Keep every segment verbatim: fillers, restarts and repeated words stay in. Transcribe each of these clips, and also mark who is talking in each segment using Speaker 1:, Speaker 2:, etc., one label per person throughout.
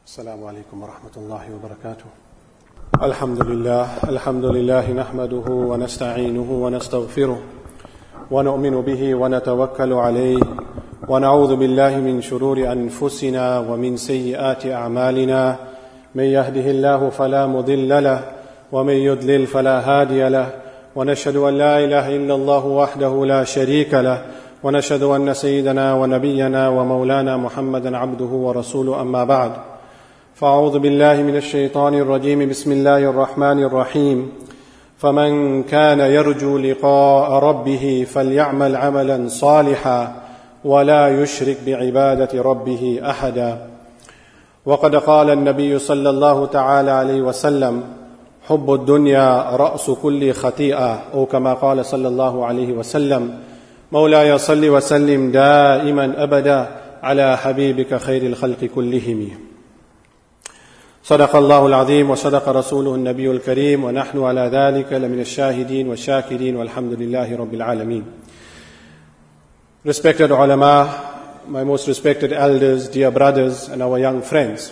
Speaker 1: السلام عليكم ورحمة الله وبركاته. الحمد لله الحمد لله نحمده ونستعينه ونستغفره ونؤمن به ونتوكل عليه ونعوذ بالله من شرور أنفسنا ومن سيئات أعمالنا. من يهده الله فلا مضل له ومن يضلل فلا هادي له، ونشهد أن لا إله إلا الله وحده لا شريك له، ونشهد أن سيدنا ونبينا ومولانا محمدا عبده ورسوله. أما بعد، فأعوذ بالله من الشيطان الرجيم. بسم الله الرحمن الرحيم. فمن كان يرجو لقاء ربه فليعمل عملا صالحا ولا يشرك بعبادة ربه أحدا. وقد قال النبي صلى الله تعالى عليه وسلم: حب الدنيا رأس كل خطيئة، أو كما قال صلى الله عليه وسلم: مولاي صل وسلم دائما أبدا على حبيبك خير الخلق كلهم. صدق الله العظيم وصدق رسوله النبي الكريم، ونحن على ذلك لمن الشاهدين والشاكرين والحمد لله رب العالمين. Respected ulama, my most respected elders, dear brothers and our young friends,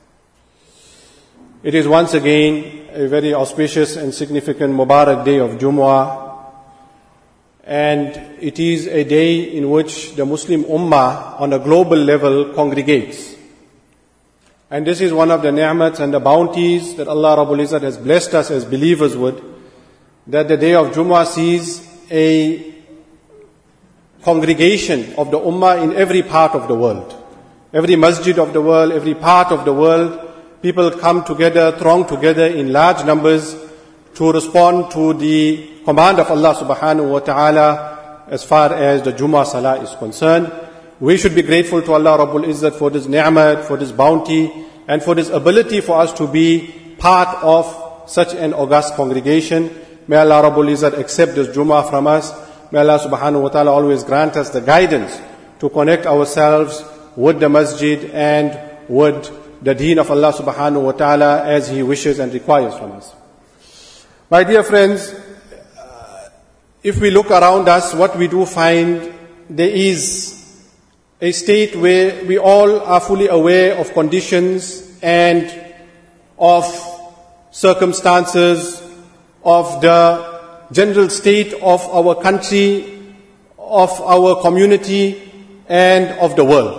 Speaker 1: it is once again a very auspicious and significant Mubarak day of Jumu'ah, and it is a day in which the Muslim Ummah on a global level congregates. And this is one of the ni'mats and the bounties that Allah Rabbul Izzat has blessed us as believers with, that the day of Jumu'ah sees a congregation of the Ummah in every part of the world. Every masjid of the world, every part of the world, people come together, throng together in large numbers to respond to the command of Allah subhanahu wa ta'ala as far as the Jumu'ah Salah is concerned. We should be grateful to Allah Rabbul Izzat for this ni'mat, for this bounty, and for this ability for us to be part of such an august congregation. May Allah Rabbul Izzat accept this Jumu'ah from us. May Allah subhanahu wa ta'ala always grant us the guidance to connect ourselves with the masjid and with the deen of Allah subhanahu wa ta'ala as He wishes and requires from us. My dear friends, if we look around us, what we do find, there is a state where we all are fully aware of conditions and of circumstances, of the general state of our country, of our community, and of the world.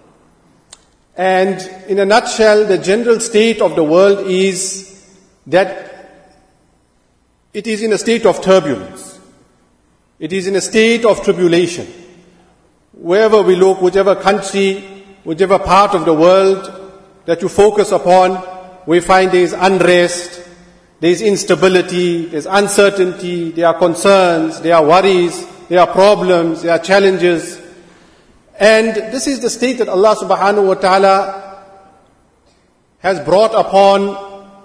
Speaker 1: And in a nutshell, the general state of the world is that it is in a state of turbulence. It is in a state of tribulation. Wherever we look, whichever country, whichever part of the world that you focus upon, we find there is unrest, there is instability, there is uncertainty, there are concerns, there are worries, there are problems, there are challenges. And this is the state that Allah subhanahu wa ta'ala has brought upon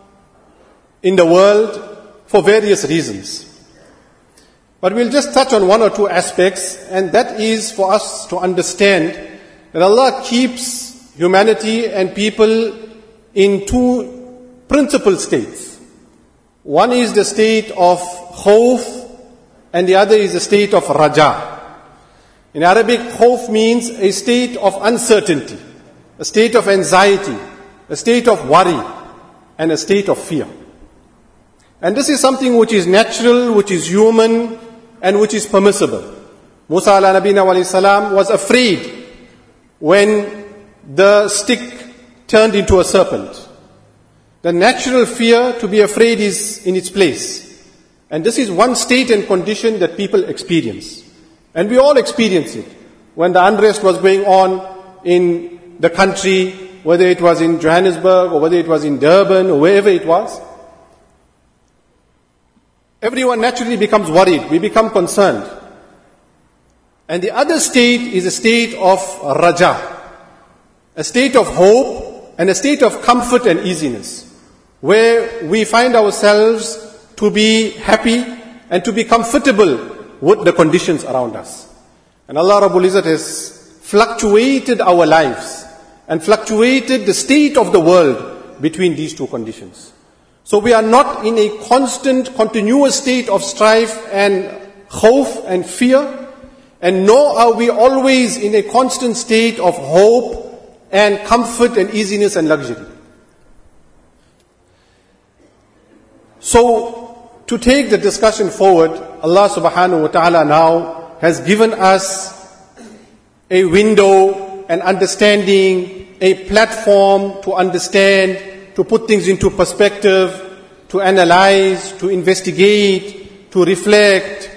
Speaker 1: in the world for various reasons. But we'll just touch on one or two aspects, and that is for us to understand that Allah keeps humanity and people in two principal states. One is the state of khawf, and the other is the state of raja. In Arabic, khawf means a state of uncertainty, a state of anxiety, a state of worry, and a state of fear. And this is something which is natural, which is human, and which is permissible. Musa ala nabina wa alayhi salam was afraid when the stick turned into a serpent. The natural fear to be afraid is in its place. And this is one state and condition that people experience. And we all experience it. When the unrest was going on in the country, whether it was in Johannesburg or whether it was in Durban or wherever it was, everyone naturally becomes worried. We become concerned. And the other state is a state of raja, a state of hope and a state of comfort and easiness, where we find ourselves to be happy and to be comfortable with the conditions around us. And Allah Rabbul Izzat has fluctuated our lives and fluctuated the state of the world between these two conditions. So we are not in a constant, continuous state of strife and khawf and fear, and nor are we always in a constant state of hope and comfort and easiness and luxury. So, to take the discussion forward, Allah subhanahu wa ta'ala now has given us a window, an understanding, a platform to understand, to put things into perspective, to analyze, to investigate, to reflect,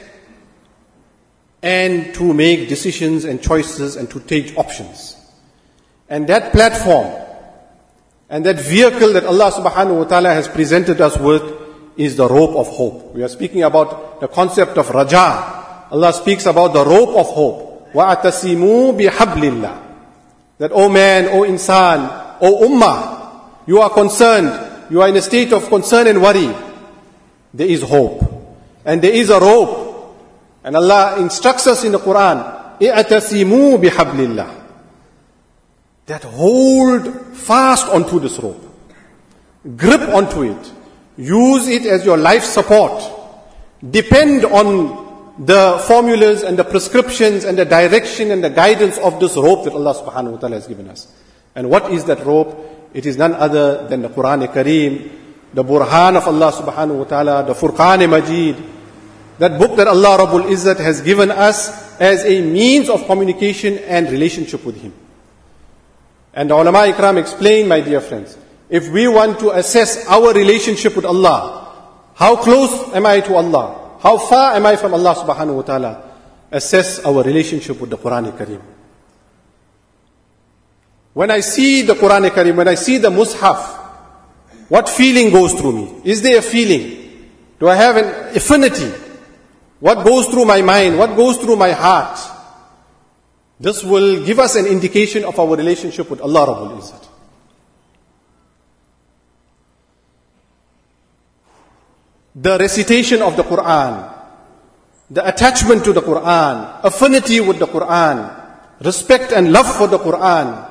Speaker 1: and to make decisions and choices and to take options. And that platform and that vehicle that Allah subhanahu wa ta'ala has presented us with is the rope of hope. We are speaking about the concept of raja. Allah speaks about the rope of hope. وَأَتَسِمُوا بِحَبْلِ اللَّهِ. That, O man, O insan, O ummah, you are concerned, you are in a state of concern and worry. There is hope. And there is a rope. And Allah instructs us in the Quran, اِعْتَسِمُوا بِحَبْلِ اللَّهِ. That hold fast onto this rope. Grip onto it. Use it as your life support. Depend on the formulas and the prescriptions and the direction and the guidance of this rope that Allah subhanahu wa ta'ala has given us. And what is that rope? It is none other than the Quran Kareem, the Burhan of Allah subhanahu wa ta'ala, the Furqan Majid, that book that Allah Rabbul Izzat has given us as a means of communication and relationship with Him. And the ulama ikram explain, my dear friends, if we want to assess our relationship with Allah, how close am I to Allah? How far am I from Allah subhanahu wa ta'ala? Assess our relationship with the Quran Kareem. When I see the Quran Kareem, when I see the Mus'haf, what feeling goes through me? Is there a feeling? Do I have an affinity? What goes through my mind? What goes through my heart? This will give us an indication of our relationship with Allah Rabbul Izzat. The recitation of the Quran, the attachment to the Quran, affinity with the Quran, respect and love for the Quran,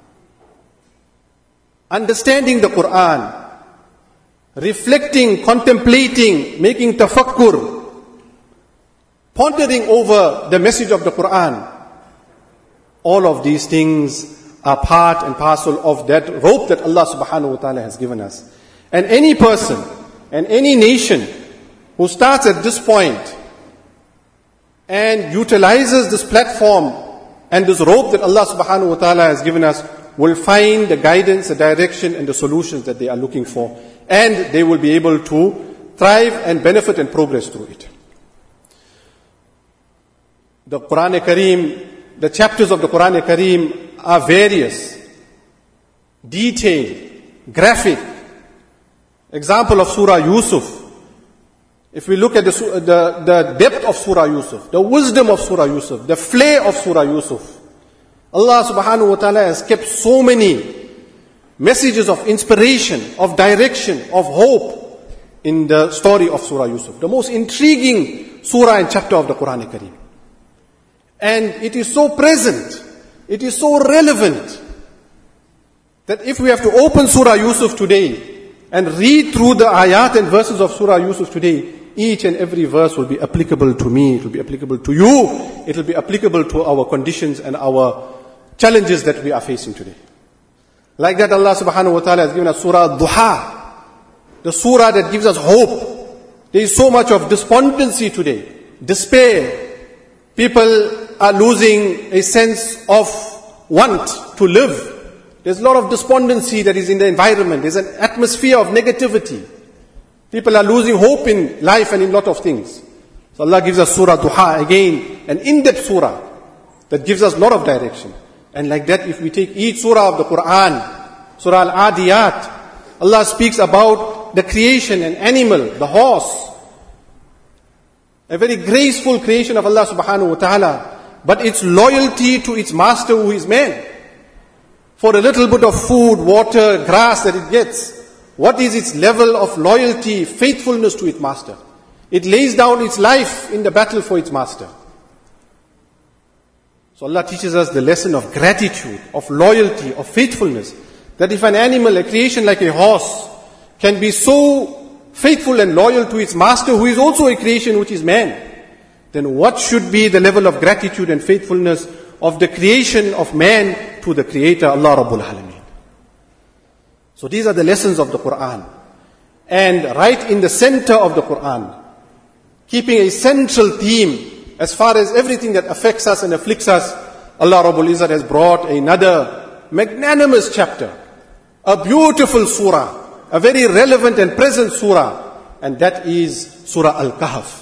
Speaker 1: understanding the Quran, reflecting, contemplating, making tafakkur, pondering over the message of the Quran. All of these things are part and parcel of that rope that Allah subhanahu wa ta'ala has given us. And any person and any nation who starts at this point and utilizes this platform and this rope that Allah subhanahu wa ta'ala has given us will find the guidance, the direction and the solutions that they are looking for. And they will be able to thrive and benefit and progress through it. The Quran Kareem, the chapters of the Quran Kareem are various, detailed, graphic. Example of Surah Yusuf. If we look at the, the, the depth of Surah Yusuf, the wisdom of Surah Yusuf, the flair of Surah Yusuf, Allah subhanahu wa ta'ala has kept so many messages of inspiration, of direction, of hope in the story of Surah Yusuf. The most intriguing surah and chapter of the Quran Kareem. And it is so present, it is so relevant, that if we have to open Surah Yusuf today and read through the ayat and verses of Surah Yusuf today, each and every verse will be applicable to me, it will be applicable to you, it will be applicable to our conditions and our challenges that we are facing today. Like that, Allah subhanahu wa ta'ala has given us Surah Duha, the surah that gives us hope. There is so much of despondency today, despair. People are losing a sense of want to live. There's a lot of despondency that is in the environment. There's an atmosphere of negativity. People are losing hope in life and in a lot of things. So Allah gives us Surah Duha, again, an in-depth surah that gives us a lot of direction. And like that, if we take each surah of the Quran, Surah Al-Adiyat, Allah speaks about the creation, an animal, the horse. A very graceful creation of Allah subhanahu wa ta'ala. But its loyalty to its master who is man. For a little bit of food, water, grass that it gets. What is its level of loyalty, faithfulness to its master? It lays down its life in the battle for its master. So Allah teaches us the lesson of gratitude, of loyalty, of faithfulness. That if an animal, a creation like a horse, can be so faithful and loyal to its master who is also a creation which is man, then what should be the level of gratitude and faithfulness of the creation of man to the Creator, Allah Rabbul Alameen. So these are the lessons of the Quran. and right in the center of the Quran, keeping a central theme as far as everything that affects us and afflicts us. Allah Rabbul Izzat has brought another magnanimous chapter, a beautiful surah, a very relevant and present surah, and that is Surah Al-Kahf.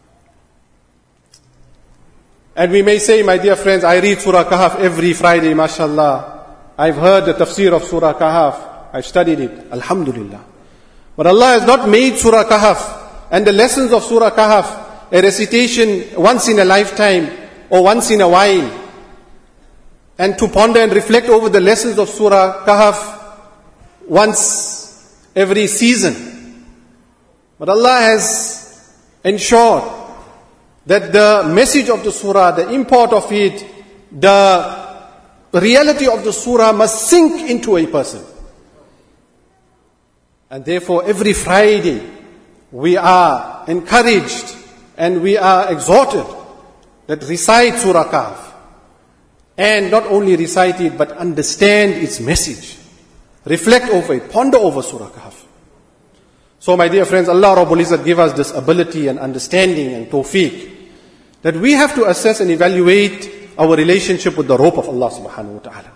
Speaker 1: And we may say, my dear friends, I read Surah Kahf every Friday, mashallah. I've heard the tafsir of Surah Kahf. I've studied it, alhamdulillah. But Allah has not made Surah Kahf and the lessons of Surah Kahf a recitation once in a lifetime or once in a while, and to ponder and reflect over the lessons of Surah Kahf once every season. But Allah has ensured that the message of the surah, the import of it, the reality of the surah must sink into a person. And therefore every Friday we are encouraged and we are exhorted that recite Surah Kahf. And not only recite it, but understand its message. Reflect over it, ponder over Surah Kahf. So my dear friends, Allah Rabbul Izzat give us this ability and understanding and tawfiq, that we have to assess and evaluate our relationship with the rope of Allah subhanahu wa ta'ala.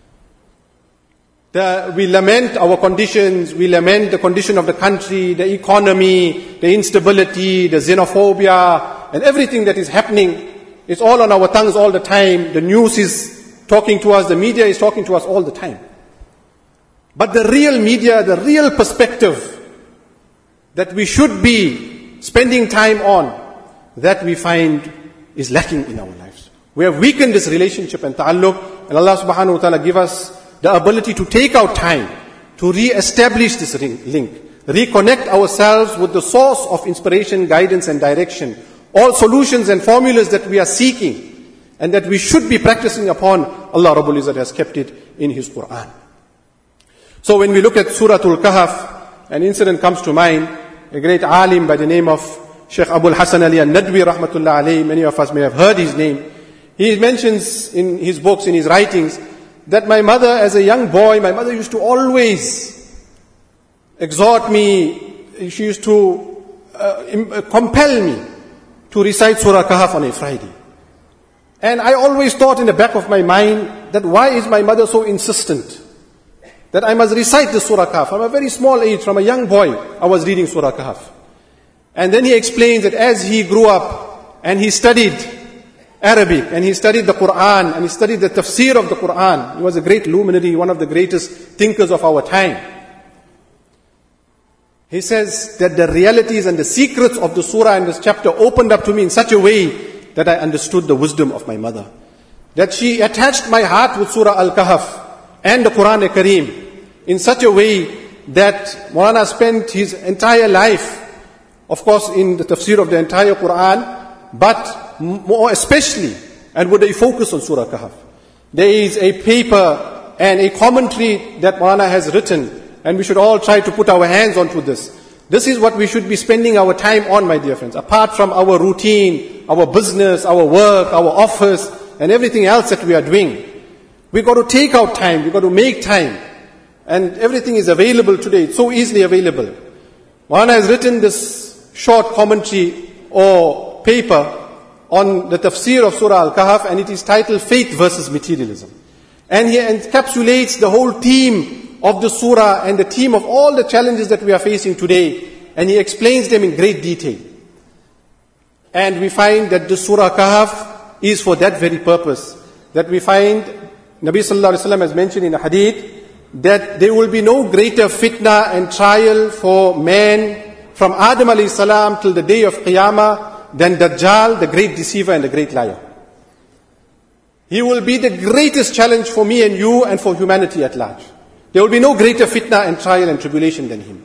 Speaker 1: The, we lament our conditions, we lament the condition of the country, the economy, the instability, the xenophobia, and everything that is happening. It's all on our tongues all the time. The news is talking to us, the media is talking to us all the time. But the real media, the real perspective that we should be spending time on, that we find is lacking in our lives. We have weakened this relationship and ta'alluq, and Allah subhanahu wa ta'ala give us the ability to take out time to re-establish this link, reconnect ourselves with the source of inspiration, guidance and direction, all solutions and formulas that we are seeking and that we should be practicing upon. Allah Rabbul Izzat has kept it in His Quran. So when we look at Surah Al-Kahf, an incident comes to mind. A great alim by the name of Sheikh Abul Hasan Ali al-Nadwi rahmatullah alayhi, many of us may have heard his name. He mentions in his books, in his writings, that my mother, as a young boy, my mother used to always exhort me, she used to uh, compel me to recite Surah Kahf on a Friday. And I always thought in the back of my mind that why is my mother so insistent that I must recite the Surah Kahf? From a very small age, from a young boy, I was reading Surah Kahf. And then he explains that as he grew up and he studied Arabic and he studied the Quran and he studied the tafsir of the Quran, he was a great luminary, one of the greatest thinkers of our time. He says that the realities and the secrets of the surah in this chapter opened up to me in such a way that I understood the wisdom of my mother. That she attached my heart with Surah Al-Kahf and the Quran Kareem in such a way that Maulana spent his entire life, of course, in the tafsir of the entire Quran, but more especially, and with a focus on Surah Kahf. There is a paper and a commentary that Maulana has written, and we should all try to put our hands onto this. This is what we should be spending our time on, my dear friends. Apart from our routine, our business, our work, our office, and everything else that we are doing, we've got to take out time, we've got to make time. And everything is available today, it's so easily available. Maulana has written this short commentary or paper on the tafsir of Surah Al-Kahf, and it is titled Faith versus Materialism. And he encapsulates the whole theme of the surah and the theme of all the challenges that we are facing today, and he explains them in great detail. And we find that the Surah Kahf is for that very purpose. That we find, Nabi Sallallahu Alaihi Wasallam has mentioned in a hadith, that there will be no greater fitna and trial for man from Adam alayhi salam till the day of Qiyamah than Dajjal, the great deceiver and the great liar. He will be the greatest challenge for me and you and for humanity at large. There will be no greater fitna and trial and tribulation than him.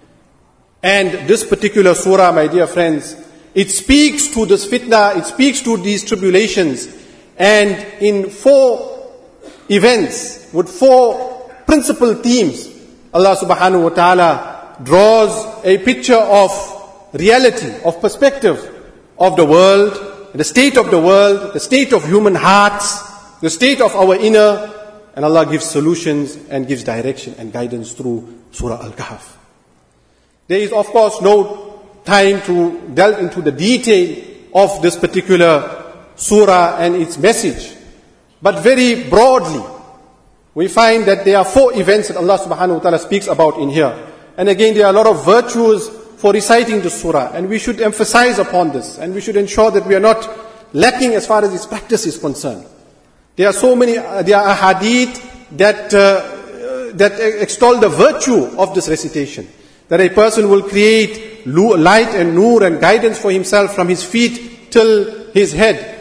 Speaker 1: And this particular surah, my dear friends, it speaks to this fitna, it speaks to these tribulations, and in four events, with four principal themes, Allah subhanahu wa ta'ala draws a picture of reality, of perspective of the world, the state of the world, the state of human hearts, the state of our inner, and Allah gives solutions and gives direction and guidance through Surah Al-Kahf. There is, of course, no time to delve into the detail of this particular surah and its message. But very broadly, we find that there are four events that Allah subhanahu wa ta'ala speaks about in here. And again, there are a lot of virtues for reciting the surah, and we should emphasize upon this, and we should ensure that we are not lacking as far as its practice is concerned. There are so many, uh, there are ahadith that, uh, that extol the virtue of this recitation. That a person will create light and nur and guidance for himself from his feet till his head.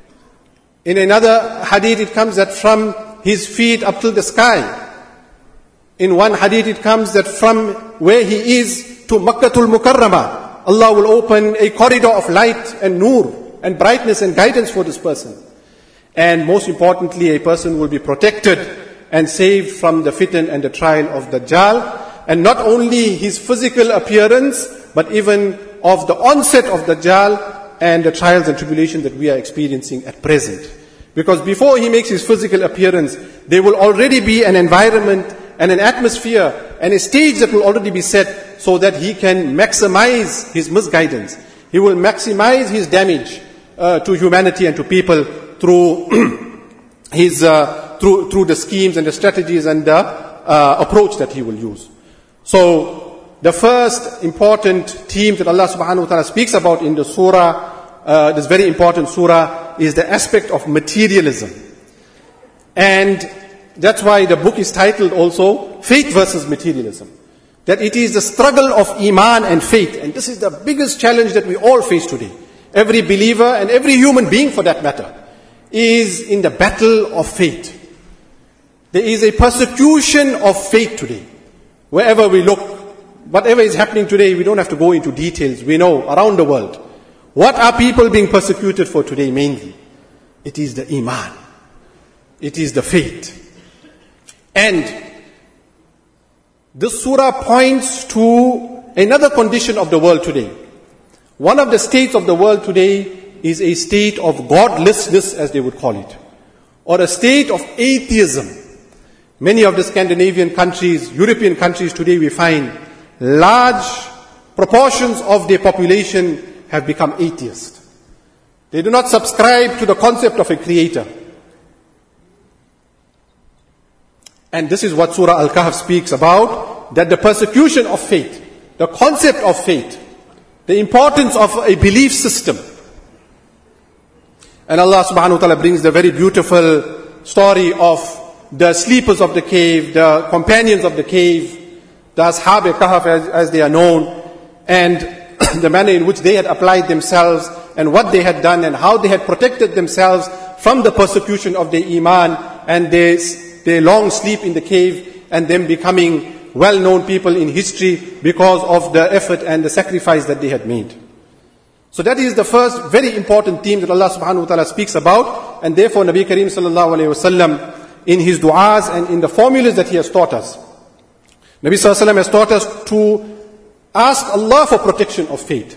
Speaker 1: In another hadith it comes that from his feet up till the sky. In one hadith it comes that from where he is to Makkatul Mukarramah, Allah will open a corridor of light and nur and brightness and guidance for this person. And most importantly, a person will be protected and saved from the fitan and the trial of Dajjal. And not only his physical appearance, but even of the onset of Dajjal and the trials and tribulations that we are experiencing at present. Because before he makes his physical appearance, there will already be an environment and an atmosphere and a stage that will already be set so that he can maximize his misguidance. He will maximize his damage uh, to humanity and to people through his uh, through through the schemes and the strategies and the uh, approach that he will use. So the first important theme that Allah subhanahu wa ta'ala speaks about in the surah, uh, this very important surah, is the aspect of materialism. And that's why the book is titled also Faith versus Materialism. That it is the struggle of Iman and faith. And this is the biggest challenge that we all face today. Every believer and every human being for that matter is in the battle of faith. There is a persecution of faith today. Wherever we look, whatever is happening today, we don't have to go into details. We know around the world. What are people being persecuted for today mainly? It is the Iman. It is the faith. And this surah points to another condition of the world today. One of the states of the world today is a state of godlessness, as they would call it, or a state of atheism. Many of the Scandinavian countries, European countries today, we find large proportions of their population have become atheists. They do not subscribe to the concept of a creator. And this is what Surah Al-Kahf speaks about, that the persecution of faith, the concept of faith, the importance of a belief system. And Allah subhanahu wa ta'ala brings the very beautiful story of the sleepers of the cave, the companions of the cave, the Ashab al-Kahf as, as they are known, and the manner in which they had applied themselves and what they had done and how they had protected themselves from the persecution of their Iman and their, their long sleep in the cave and them becoming well-known people in history because of the effort and the sacrifice that they had made. So that is the first very important theme that Allah subhanahu wa ta'ala speaks about, and therefore Nabi Kareem sallallahu alayhi wa sallam, in his du'as and in the formulas that he has taught us, Nabi sallallahu alayhi wa sallam has taught us to ask Allah for protection of faith.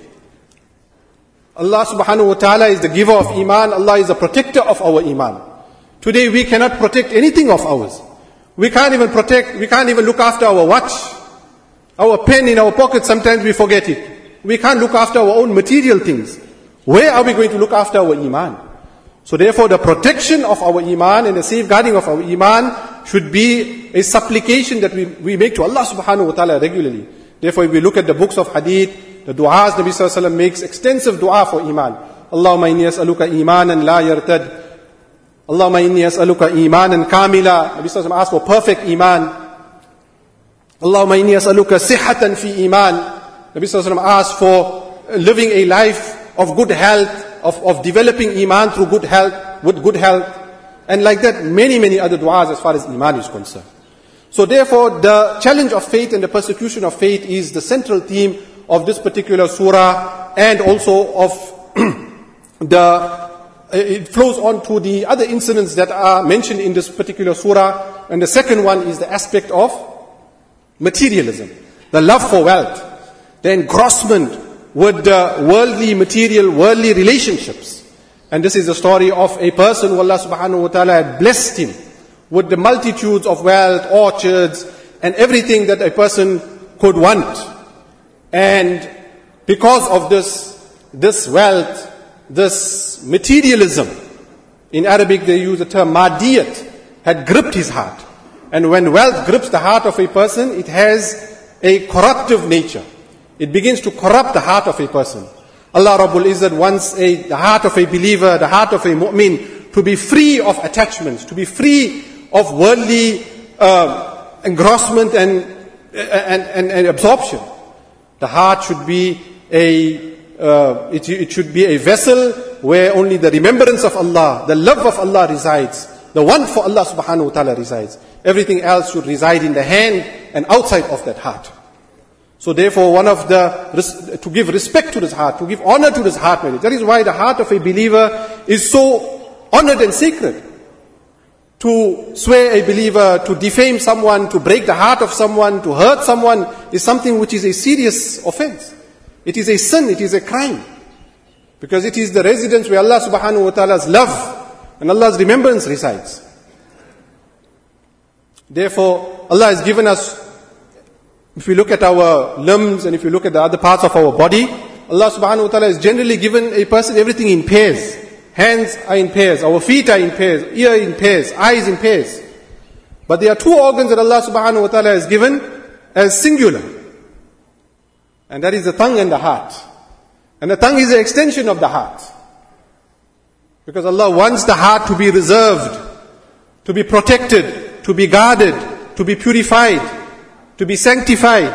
Speaker 1: Allah subhanahu wa ta'ala is the giver of Iman. Allah is the protector of our Iman. Today we cannot protect anything of ours. We can't even protect, we can't even look after our watch. Our pen in our pocket, sometimes we forget it. We can't look after our own material things. Where are we going to look after our Iman? So therefore the protection of our Iman and the safeguarding of our Iman should be a supplication that we, we make to Allah subhanahu wa ta'ala regularly. Therefore if we look at the books of hadith, the du'as, Nabi sallallahu alayhi wa sallam makes extensive du'a for Iman. Allahumma inni as'aluka imanan la yartad. Allahumma inni as'aluka imanan kamila. Nabi sallallahu alayhi wa sallam asks for perfect Iman. Allahumma inni as'aluka sihhatan fi Iman. Nabi sallallahu alayhi wa sallam asks for living a life of good health, of, of developing Iman through good health, with good health. And like that, many, many other du'as as far as Iman is concerned. So therefore, the challenge of faith and the persecution of faith is the central theme of this particular surah, and also of the, it flows on to the other incidents that are mentioned in this particular surah. And the second one is the aspect of materialism, the love for wealth, the engrossment with the worldly material, worldly relationships. And this is the story of a person who Allah subhanahu wa ta'ala had blessed him with the multitudes of wealth, orchards, and everything that a person could want. And because of this, this wealth, this materialism, in Arabic they use the term madiyat, had gripped his heart. And when wealth grips the heart of a person, it has a corruptive nature. It begins to corrupt the heart of a person. Allah Rabbul Izzat wants a, the heart of a believer, the heart of a mu'min, to be free of attachments, to be free of worldly uh, engrossment and, and, and, and absorption. The heart should be a, uh, it, it should be a vessel where only the remembrance of Allah, the love of Allah resides, the want for Allah subhanahu wa ta'ala resides. Everything else should reside in the hand and outside of that heart. So therefore, one of the, to give respect to this heart, to give honor to this heart, that is why the heart of a believer is so honored and sacred. To swear a believer, to defame someone, to break the heart of someone, to hurt someone, is something which is a serious offense. It is a sin, it is a crime. Because it is the residence where Allah subhanahu wa ta'ala's love and Allah's remembrance resides. Therefore, Allah has given us, if we look at our limbs and if we look at the other parts of our body, Allah subhanahu wa ta'ala has generally given a person everything in pairs. Hands are in pairs, our feet are in pairs, ear in pairs, eyes in pairs. But there are two organs that Allah subhanahu wa ta'ala has given as singular. And that is the tongue and the heart. And the tongue is an extension of the heart. Because Allah wants the heart to be reserved, to be protected, to be guarded, to be purified, to be sanctified.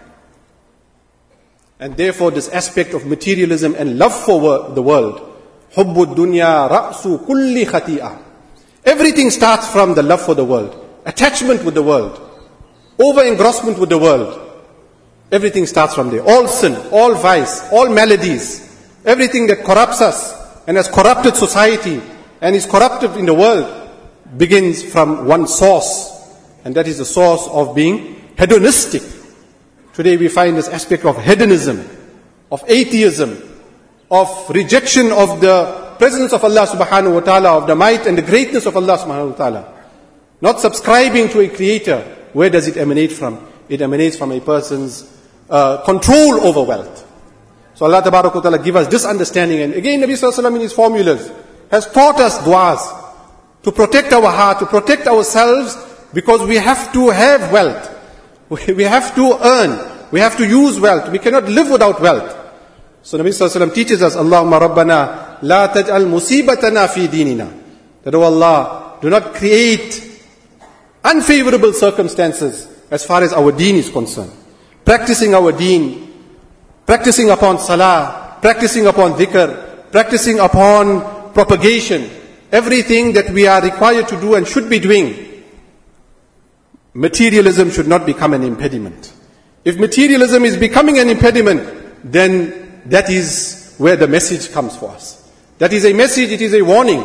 Speaker 1: And therefore this aspect of materialism and love for the world, حُبُّ الدُّنْيَا رَأْسُ كُلِّ خَطِيئَةٍ. Everything starts from the love for the world, attachment with the world, over-engrossment with the world. Everything starts from there. All sin, all vice, all maladies, everything that corrupts us and has corrupted society and is corrupted in the world begins from one source, and that is the source of being hedonistic. Today we find this aspect of hedonism, of atheism, of rejection of the presence of Allah subhanahu wa ta'ala, of the might and the greatness of Allah subhanahu wa ta'ala. Not subscribing to a creator. Where does it emanate from? It emanates from a person's uh, control over wealth. So Allah tabarak wa ta'ala give us this understanding. And again Nabi sallallahu alayhi wa sallam in his formulas has taught us du'as to protect our heart, to protect ourselves, because we have to have wealth. We have to earn. We have to use wealth. We cannot live without wealth. So Nabi sallallahu alayhi wa sallam teaches us, Allahumma Rabbana la taj'al musibatana fi dinina. That, oh Allah, do not create unfavorable circumstances as far as our deen is concerned. Practicing our deen, practicing upon salah, practicing upon dhikr, practicing upon propagation, everything that we are required to do and should be doing. Materialism should not become an impediment. If materialism is becoming an impediment, then that is where the message comes for us. That is a message, it is a warning.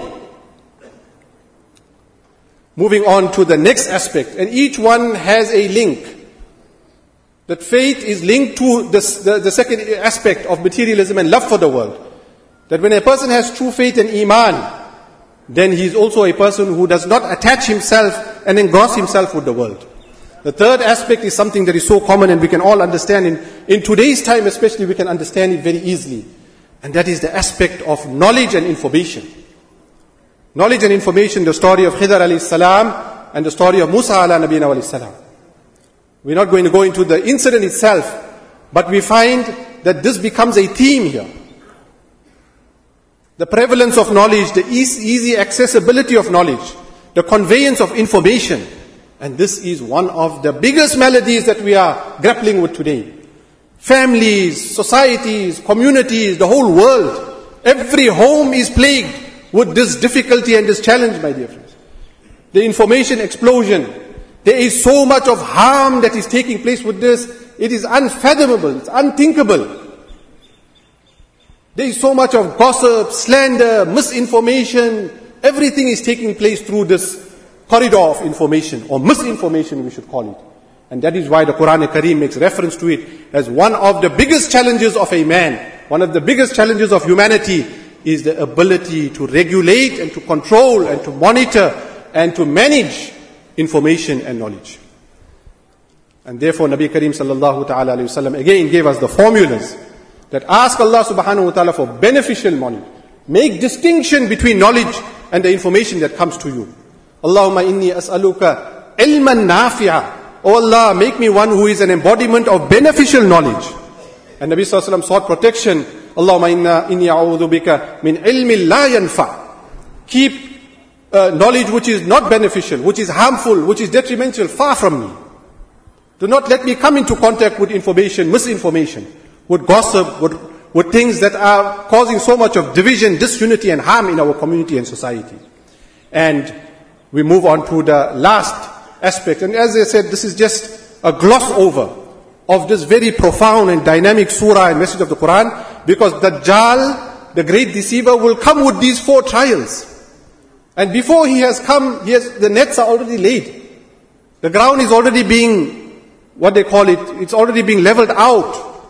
Speaker 1: Moving on to the next aspect, and each one has a link. That faith is linked to this, the, the second aspect of materialism and love for the world. That when a person has true faith and iman, then he is also a person who does not attach himself and engross himself with the world. The third aspect is something that is so common and we can all understand. In, in today's time especially, we can understand it very easily. And that is the aspect of knowledge and information. Knowledge and information, the story of Khidr alayhi salam and the story of Musa ala nabiyina alayhi salam. We're not going to go into the incident itself, but we find that this becomes a theme here. The prevalence of knowledge, the easy accessibility of knowledge, the conveyance of information. And this is one of the biggest maladies that we are grappling with today. Families, societies, communities, the whole world, every home is plagued with this difficulty and this challenge, my dear friends. The information explosion. There is so much of harm that is taking place with this. It is unfathomable, it's unthinkable. There is so much of gossip, slander, misinformation. Everything is taking place through this corridor of information, or misinformation we should call it. And that is why the Quran Kareem makes reference to it as one of the biggest challenges of a man, one of the biggest challenges of humanity is the ability to regulate and to control and to monitor and to manage information and knowledge. And therefore Nabi Kareem sallallahu ta'ala alayhi wa sallam again gave us the formulas that ask Allah subhanahu wa ta'ala for beneficial knowledge. Make distinction between knowledge and the information that comes to you. Allahumma inni as'aluka ilman nafi'a. Oh Allah, make me one who is an embodiment of beneficial knowledge. And Nabi sallallahu alayhi wa sallam sought protection. Allahumma inna inni a'udhu bika min ilmin la yanfa'. Keep uh, knowledge which is not beneficial, which is harmful, which is detrimental, far from me. Do not let me come into contact with information, misinformation, with gossip, with, with things that are causing so much of division, disunity and harm in our community and society. And we move on to the last aspect. And as I said, this is just a gloss over of this very profound and dynamic surah and message of the Quran, because Dajjal, the great deceiver, will come with these four trials. And before he has come, he has, the nets are already laid. The ground is already being, what they call it, it's already being leveled out.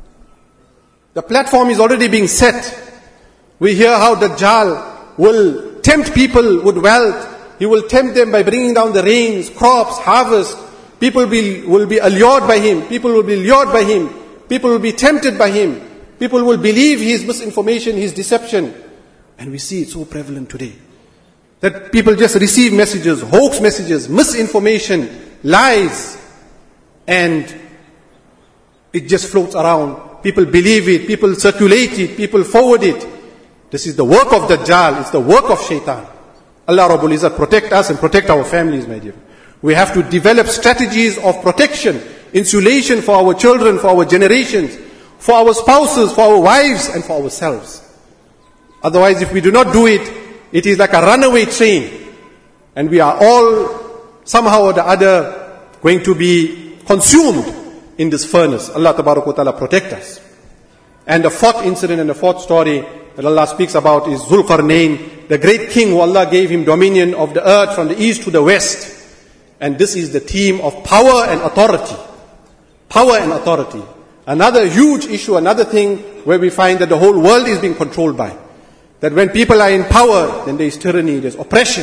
Speaker 1: The platform is already being set. We hear how Dajjal will tempt people with wealth. He will tempt them by bringing down the rains, crops, harvest. People will be, will be allured by him. People will be lured by him. People will be tempted by him. People will believe his misinformation, his deception. And we see it so prevalent today. That people just receive messages, hoax messages, misinformation, lies. And it just floats around. People believe it. People circulate it. People forward it. This is the work of Dajjal. It's the work of Shaitan. Allah Rabbul Izzat protect us and protect our families, my dear. We have to develop strategies of protection, insulation for our children, for our generations, for our spouses, for our wives, and for ourselves. Otherwise, if we do not do it, it is like a runaway train. And we are all, somehow or the other, going to be consumed in this furnace. Allah Tabarak wa Ta'ala protect us. And the fourth incident and the fourth story that Allah speaks about is Zulqarnain, the great king who Allah gave him dominion of the earth from the east to the west. And this is the theme of power and authority. Power and authority. Another huge issue, another thing where we find that the whole world is being controlled by. That when people are in power, then there is tyranny, there is oppression.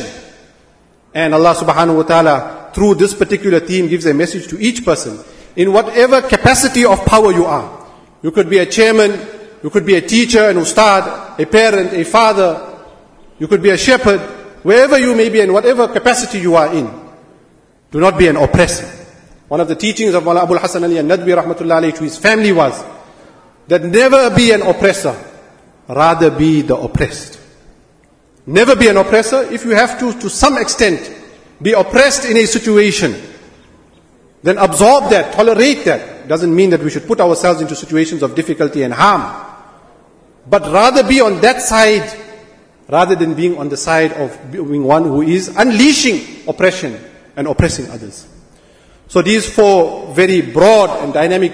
Speaker 1: And Allah subhanahu wa ta'ala, through this particular theme, gives a message to each person. In whatever capacity of power you are. You could be a chairman, you could be a teacher, an ustad, a parent, a father. You could be a shepherd. Wherever you may be and whatever capacity you are in. Do not be an oppressor. One of the teachings of Mawlana Abul Hasan Ali al-Nadwi rahmatullahi alayhi to his family was that never be an oppressor, rather be the oppressed. Never be an oppressor. If you have to, to some extent, be oppressed in a situation, then absorb that, tolerate that. Doesn't mean that we should put ourselves into situations of difficulty and harm. But rather be on that side, rather than being on the side of being one who is unleashing oppression and oppressing others. So these four very broad and dynamic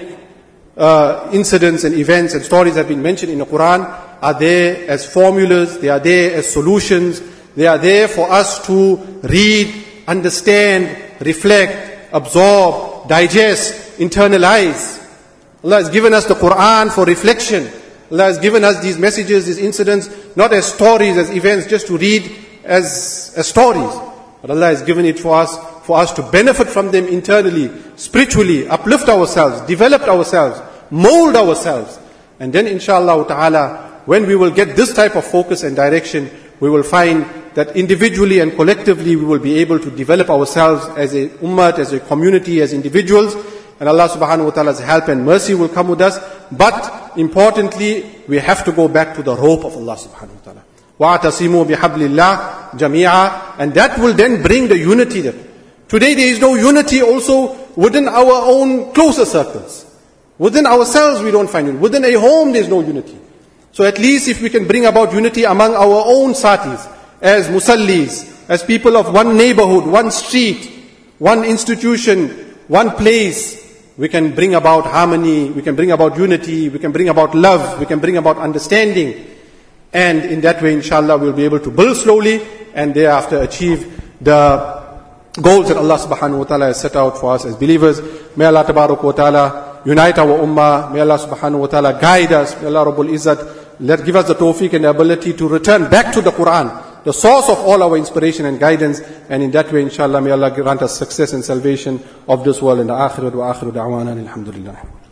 Speaker 1: uh, incidents and events and stories that have been mentioned in the Quran are there as formulas, they are there as solutions, they are there for us to read, understand, reflect, absorb, digest, internalize. Allah has given us the Quran for reflection. Allah has given us these messages, these incidents, not as stories, as events, just to read as, as stories. But Allah has given it for us, for us to benefit from them internally, spiritually, uplift ourselves, develop ourselves, mold ourselves. And then inshallah ta'ala, when we will get this type of focus and direction, we will find that individually and collectively we will be able to develop ourselves as a ummah, as a community, as individuals. And Allah subhanahu wa ta'ala's help and mercy will come with us. But importantly, we have to go back to the rope of Allah subhanahu wa ta'ala. وَاعْتَصِمُوا بِحَبْلِ اللَّهِ جَمِيعًا. And that will then bring the unity there. Today there is no unity also within our own closer circles. Within ourselves we don't find it. Within a home there is no unity. So at least if we can bring about unity among our own satis, as musallis, as people of one neighborhood, one street, one institution, one place, we can bring about harmony, we can bring about unity, we can bring about love, we can bring about understanding. And in that way, inshallah, we'll be able to build slowly and thereafter achieve the goals that Allah subhanahu wa ta'ala has set out for us as believers. May Allah tabarak wa ta'ala unite our ummah. May Allah subhanahu wa ta'ala guide us. May Allah Rabbul Izzat let give us the tawfiq and the ability to return back to the Quran the source of all our inspiration and guidance. And in that way, inshallah, may Allah grant us success and salvation of this world and the akhirah. Wa akhiru da'wana alhamdulillah.